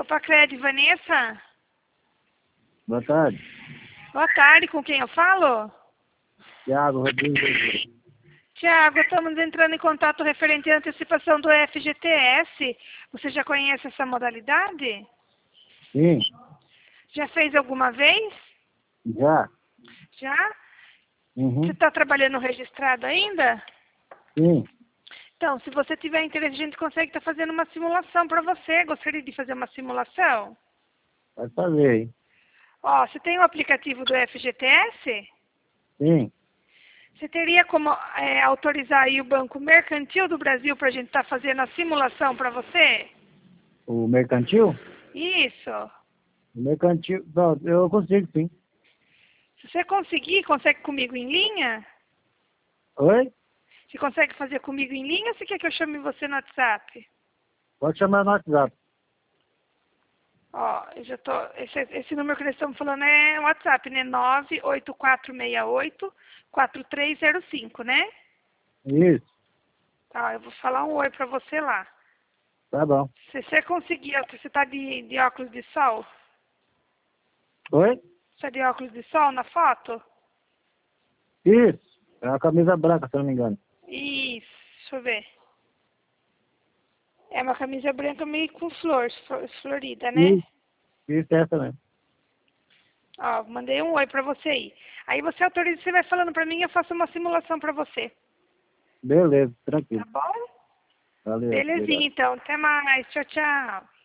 Opa, Cred, Vanessa? Boa tarde. Boa tarde, com quem eu falo? Tiago Rodrigues. Tiago, estamos entrando em contato referente à antecipação do FGTS. Você já conhece essa modalidade? Sim, Já fez alguma vez? já. Já? Você Uhum. está trabalhando registrado ainda? Sim, Então, se você tiver interesse, a gente consegue estar fazendo uma simulação para você. Gostaria de fazer uma simulação? pode fazer aí. Ó, você tem o aplicativo do FGTS? Sim, Você teria como autorizar aí o Banco Mercantil do Brasil para a gente estar fazendo a simulação para você? o mercantil? Isso. O mercantil, não, eu consigo sim. Se você conseguir, consegue comigo em linha? Oi? Você consegue fazer comigo em linha ou você quer que eu chame você no WhatsApp? Pode chamar no WhatsApp. Ó, eu já tô. Esse número que nós estamos falando é WhatsApp, né? 98468-4305, né? Isso, Tá, eu vou falar um oi pra você lá. tá bom. Se você conseguir, você tá de óculos de sol? Oi? Você tá de óculos de sol na foto? Isso, é uma camisa branca, se eu não me engano. Isso, deixa eu ver. É uma camisa branca meio com florida, né? Isso é essa mesmo. Ó, mandei um oi pra você aí. Aí você autoriza, você vai falando pra mim e eu faço uma simulação pra você. Beleza, Tá tranquilo. bom? Valeu, Belezinha, obrigado. então. Até mais. Tchau, tchau.